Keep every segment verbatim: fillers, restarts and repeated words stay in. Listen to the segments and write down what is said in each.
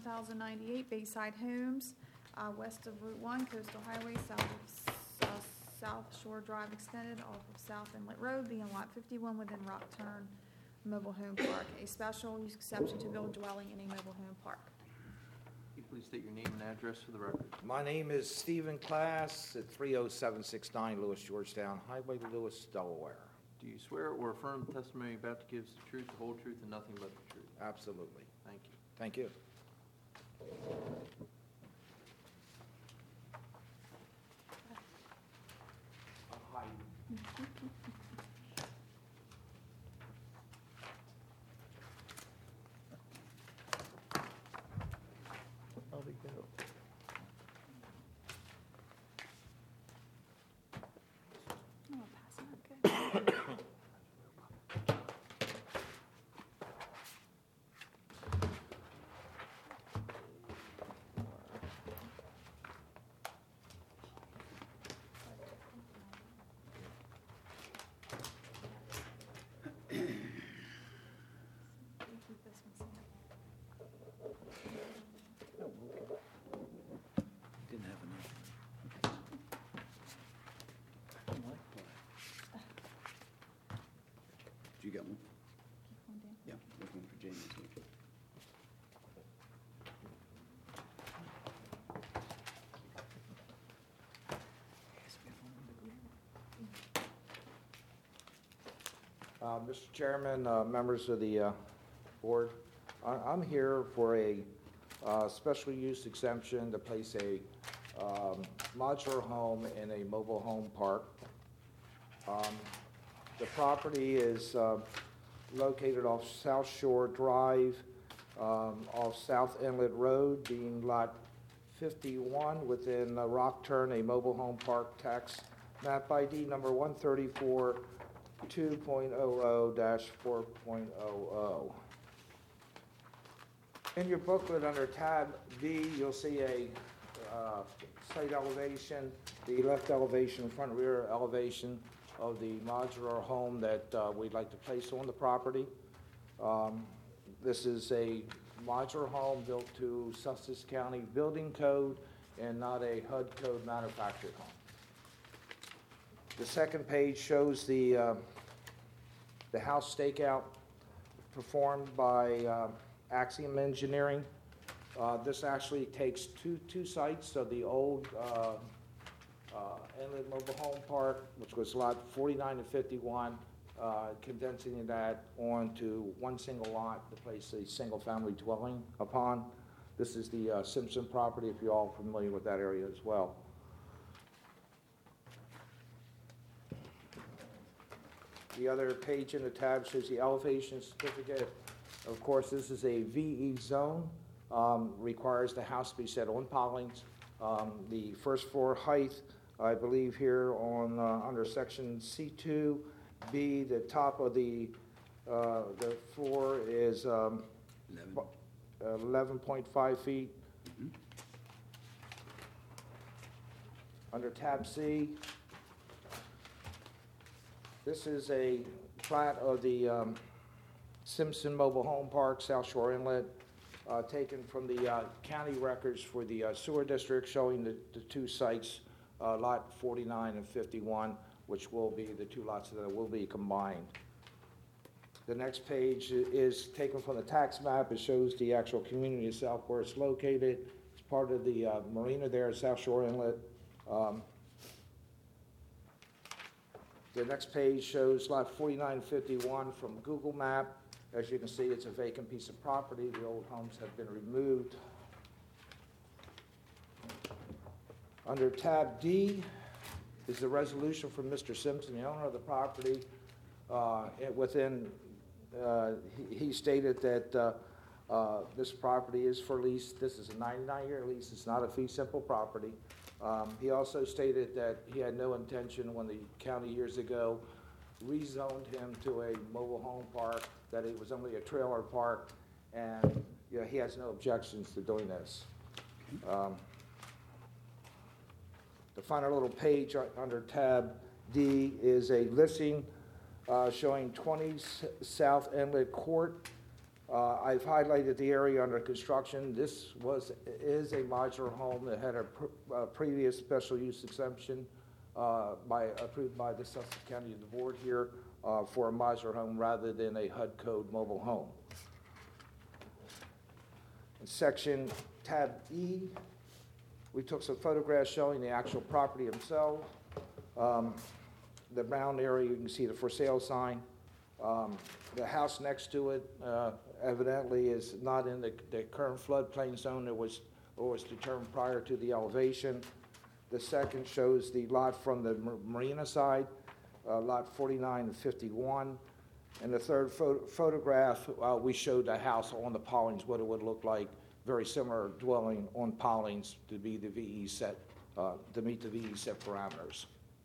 thousand ninety-eight Bayside Homes, uh, west of Route one, Coastal Highway, south of S- uh, South Shore Drive Extended, off of South Inlet Road, being Lot fifty-one within Rock Turn Mobile Home Park. A special use exception to build dwelling in a mobile home park. Can you please state your name and address for the record? My name is Stephen Class at three oh seven six nine Lewis Georgetown Highway, Lewis, Delaware. Do you swear or affirm the testimony you're about to give is the truth, the whole truth, and nothing but the truth? Absolutely. Thank you. Thank you. I'm hiding. How'd it go? Oh, pass it, okay. Keep this one, Sam. Didn't have enough. I like black. You got one? Keep one down. Yeah, there's one for James. Uh, Mister Chairman, uh, members of the uh, board, I- I'm here for a uh, special use exemption to place a um, modular home in a mobile home park. Um, The property is uh, located off South Shore Drive, um, off South Inlet Road, being Lot fifty-one within uh, Rock Turn, a mobile home park, tax map I D number one thirty-four two point oh oh dash four point oh oh. In your booklet under tab B, you'll see a uh, site elevation, the left elevation, front rear elevation of the modular home that uh, we'd like to place on the property. Um, This is a modular home built to Sussex County Building Code and not a H U D code manufactured home. The second page shows the, uh, the house stakeout performed by uh, Axiom Engineering. Uh, This actually takes two, two sites of the old uh, uh, Inlet Mobile Home Park, which was lot forty-nine and fifty-one, uh, condensing that onto one single lot to place a single-family dwelling upon. This is the uh, Simpson property, if you're all familiar with that area as well. The other page in the tab shows the elevation certificate. Of course, this is a V E zone, um, requires the house to be set on pilings. Um, the first floor height, I believe here on, uh, under section C two B, the top of the, uh, the floor is, um, eleven point five feet. Mhm. Under tab C, this is a plat of the um, Simpson Mobile Home Park, South Shore Inlet, uh, taken from the uh, county records for the uh, sewer district, showing the, the two sites, uh, lot forty-nine and fifty-one, which will be the two lots that will be combined. The next page is taken from the tax map. It shows the actual community itself, where it's located. It's part of the uh, marina there at South Shore Inlet. Um, The next page shows lot forty-nine fifty-one from Google Map. As you can see, it's a vacant piece of property. The old homes have been removed. Under tab D is the resolution from Mister Simpson, the owner of the property. Uh, it- Within, uh, he he stated that uh, uh, this property is for lease. This is a ninety-nine year lease. It's not a fee simple property. Um, He also stated that he had no intention, when the county years ago rezoned him to a mobile home park, that it was only a trailer park, and, you know, he has no objections to doing this. Um, The final little page uh, under tab D is a listing uh, showing twenty S- South Inlet Court, Uh, I've highlighted the area under construction. This was, is a modular home that had a pr- uh, previous special use exemption uh, by, approved by the Sussex County Board here uh, for a modular home rather than a H U D code mobile home. In section tab E, we took some photographs showing the actual property themselves. Um, the brown area, you can see the for sale sign. Um, the house next to it uh, evidently is not in the, the current floodplain zone that was, or was determined prior to the elevation. The second shows the lot from the mar- marina side, uh, lot forty-nine and fifty-one. And the third pho- photograph, uh, we showed the house on the Pollings, what it would look like, very similar dwelling on Pollings to be the V E set, uh, to meet the V E set parameters.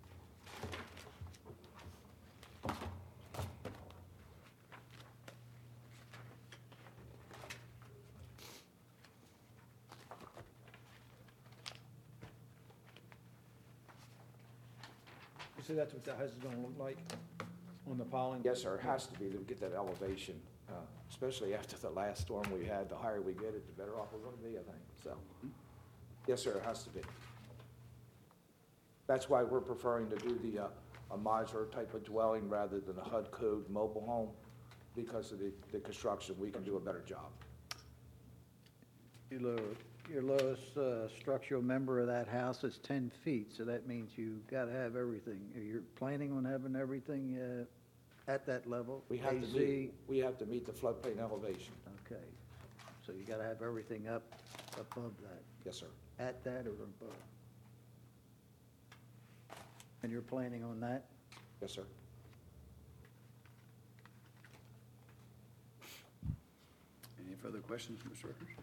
You say that's what the house is gonna look like on the polling? Yes, sir, it has to be to get that elevation, uh, especially after the last storm we had. The higher we get it, the better off we're gonna be, I think, so. Yes, sir, it has to be. That's why we're preferring to do the, uh, a modular type of dwelling rather than a H U D code mobile home. Because of the, the construction, we can do a better job. Your low, your lowest, uh, structural member of that house is ten feet, so that means you gotta have everything. You're planning on having everything, uh, at that level? We have to A Z? meet, we have to meet the floodplain elevation. Okay, so you gotta have everything up above that, Yes, sir. at that or above? And you're planning on that? Yes, sir. Any further questions, Mister Rickers?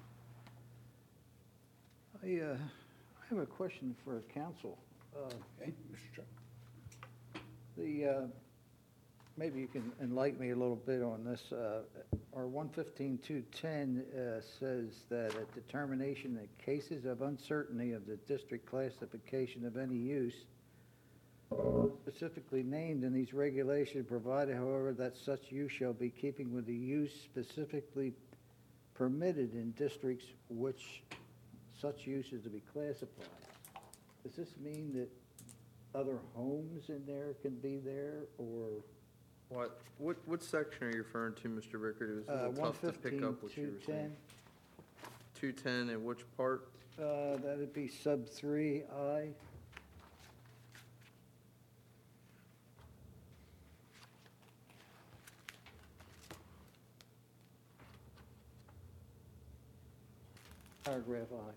I, uh, I have a question for council. Uh, Okay, Mister Chuck? The, uh, maybe you can enlighten me a little bit on this. Uh, Our one fifteen two ten uh, says that a determination that cases of uncertainty of the district classification of any use specifically named in these regulations, provided, however, that such use shall be keeping with the use specifically permitted in districts which such use is to be classified. Does this mean that other homes in there can be there, or What, what, what section are you referring to, Mister Rickard? It was a uh, little one tough to pick fifteen up what you two were saying. ten? Two-ten, and which part? Uh, that'd be sub three I. Paragraph I.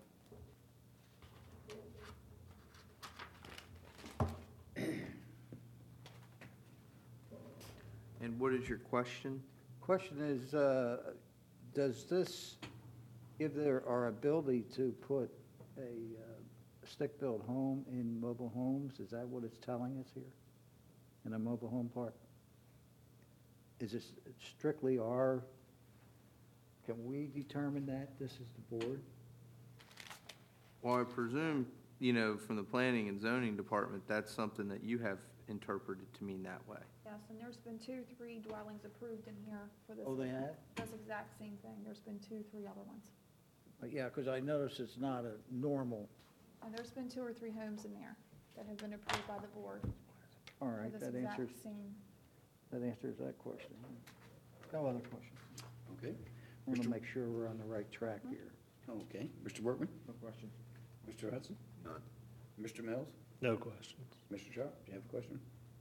And what is your question? Question is, uh, does this give there our ability to put a uh, stick-built home in mobile homes? Is that what it's telling us here, in a mobile home park? Is this strictly our, can we determine that, this is the board? Well, I presume, you know, from the planning and zoning department, that's something that you have interpreted to mean that way. Yes, and there's been two, three dwellings approved in here for this. Oh, they have? This exact same thing. There's been two, three other ones. But yeah, because I noticed it's not a normal, And there's been two or three homes in there that have been approved by the board all for right, this that exact answers, same. that answers that question. No other questions. Okay. I want to Mister make sure we're on the right track here. Okay. Mister Workman? No questions. Mister Hudson? None. Mister Mills? No questions. Mister Sharp, do you have a question?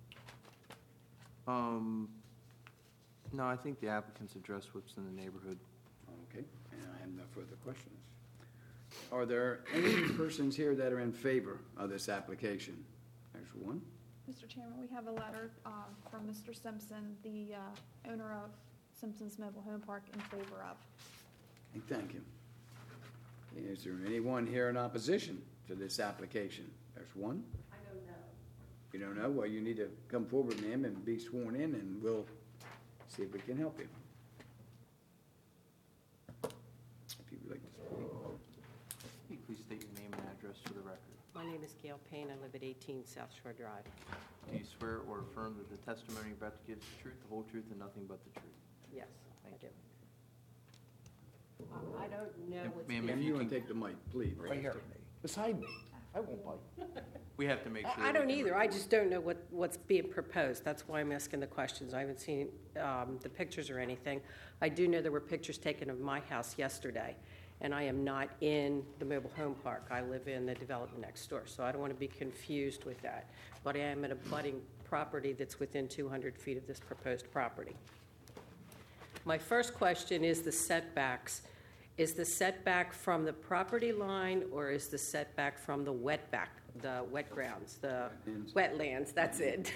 Um, no, I think the applicants addressed what's in the neighborhood. Okay, and I have no further questions. Are there any persons here that are in favor of this application? There's one. Mister Chairman, we have a letter uh, from Mister Simpson, the uh, owner of Simpson's Mobile Home Park, in favor of. And thank you. Is there anyone here in opposition to this application? There's one. I don't know. You don't know? Well, you need to come forward, ma'am, and be sworn in, and we'll see if we can help you. If you would like to speak. Can you please state your name and address for the record? My name is Gail Payne. I live at eighteen South Shore Drive. Do you swear or affirm that the testimony you're about to give is the truth, the whole truth, and nothing but the truth? Yes, I Thank do. I don't know what's Ma'am, being if If you you want can- to take the mic, please. Right here, beside me. I won't bite. We have to make sure. I I we don't can either, I record. just don't know what, what's being proposed, that's why I'm asking the questions. I haven't seen um, the pictures or anything. I do know there were pictures taken of my house yesterday, and I am not in the mobile home park. I live in the development next door, so I don't want to be confused with that. But I am at a budding property that's within two hundred feet of this proposed property. My first question is the setbacks. Is the setback from the property line, or is the setback from the wetback, the wet grounds, the Wetlands. wetlands, that's it?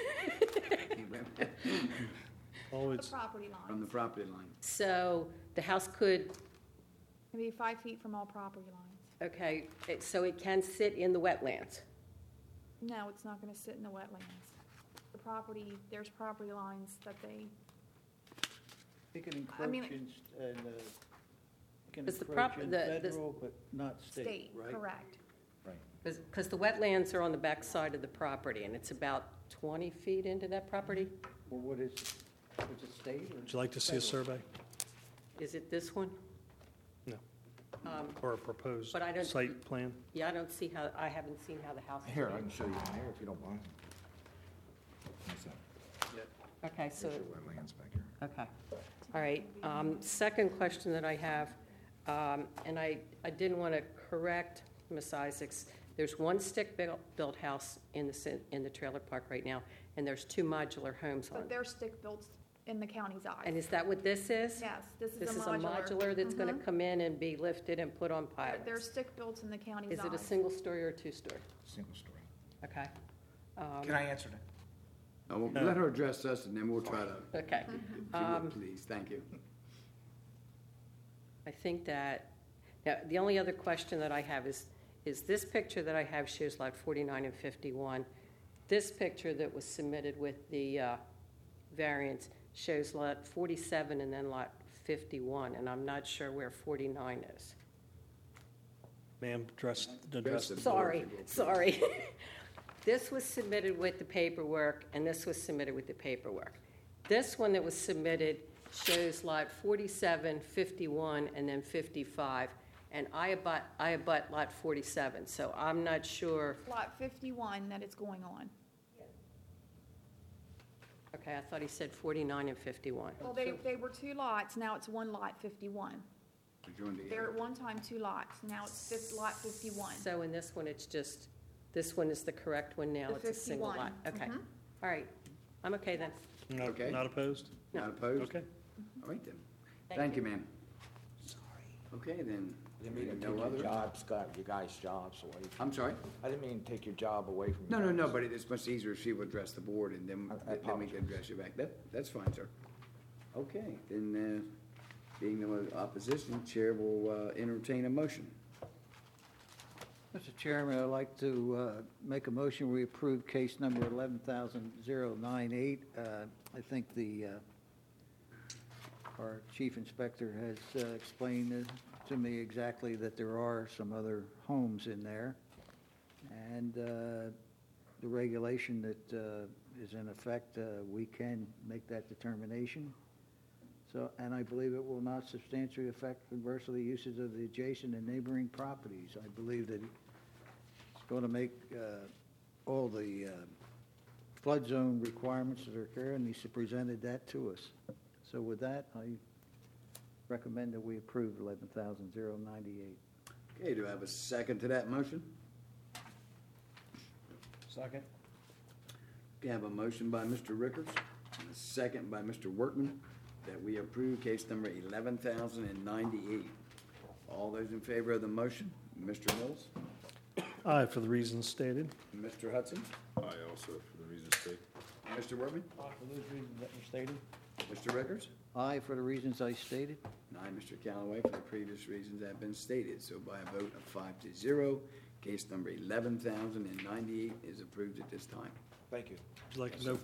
Oh, The it's, property From the lines. property line. So the house could, Can be five feet from all property lines. okay, it- so it can sit in the wetlands? No, it's not gonna sit in the wetlands. The property, there's property lines that they, It can I mean- encroach in, s- and, uh, it can Does the encroach prop- in the- the- federal, but not state, state, right? correct. Because the wetlands are on the back side of the property, and it's about twenty feet into that property? Well, what is, is it state or? would you like to see a federal? survey Is it this one? No. Um, or a proposed But I don't- site plan? Yeah, I don't see how, I haven't seen how the house is. Here, I can show you in there if you don't mind. What's that? Okay, so, There's your wetlands back here. okay. All right. Um, Second question that I have, um, and I, I didn't want to correct Miss Isaacs. There's one stick-built house in the, ci- in the trailer park right now, and there's two modular homes on But it. they're stick-built in the county's eyes. And is that what this is? Yes, this is a modular. This is a modular that's going to Mhm. come in and be lifted and put on They're- They're pilots? stick-built in the county's Is eyes. it a single story or a two-story? Single story. Okay. Um, Can I answer that? Uh, well, Let her address us, and then we'll try to, Okay. if you Um, would, please, thank you. I think that, now, the only other question that I have is, is this picture that I have shows lot forty-nine and fifty-one. This picture that was submitted with the uh, variance shows lot forty-seven and then lot fifty-one, and I'm not sure where forty-nine is. Ma'am, address, address Address the the- Sorry, sorry. This was submitted with the paperwork, and this was submitted with the paperwork. This one that was submitted shows lot forty-seven, fifty-one, and then fifty-five, and I abut, I abut lot forty-seven, so I'm not sure. Lot fifty-one that it's going on. Okay, I thought he said forty-nine and fifty-one. Well, they, they were two lots, now it's one lot fifty-one. We're joined They're together. at one time two lots, now it's fif- lot fifty-one. So in this one, it's just, this one is the correct one now, The it's a single lot. fifty-one, Okay, mhm. all right, I'm okay then. No, Okay. not opposed? Not opposed? Okay. All right, then. Thank Thank you, you. ma'am. Okay, then. I didn't mean to No take your other? jobs, Scott, you guys' jobs away. from I'm sorry? I didn't mean to take your job away from you. No, no, guys. no, but it's much easier if she would address the board, and then, I- I then we can address you back. That, that's fine, sir. Okay, then, uh, being no opposition, Chair will uh, entertain a motion. Mister Chairman, I'd like to uh, make a motion, we approve case number eleven thousand ninety-eight. Uh, I think the, uh, our chief inspector has uh, explained uh, to me exactly that there are some other homes in there. And uh, the regulation that uh, is in effect, uh, we can make that determination. So, and I believe it will not substantially affect adversely uses of the adjacent and neighboring properties. I believe that it's going to make uh, all the uh, flood zone requirements that are there, and he's presented that to us. So with that, I recommend that we approve eleven thousand ninety-eight. Okay, do I have a second to that motion? Second. Okay, I have a motion by Mister Rickers, and a second by Mister Workman, that we approve case number eleven thousand ninety-eight. All those in favor of the motion, Mister Mills, Aye, for the reasons stated. Mister Hudson, Aye, also for the reasons stated. Mister Workman, For those reasons that were stated? Mister Rickers, Aye, for the reasons I stated. and I, Mister Callaway, for the previous reasons that have been stated. So by a vote of five to zero, case number eleven thousand ninety-eight is approved at this time. Thank you. Would you like to know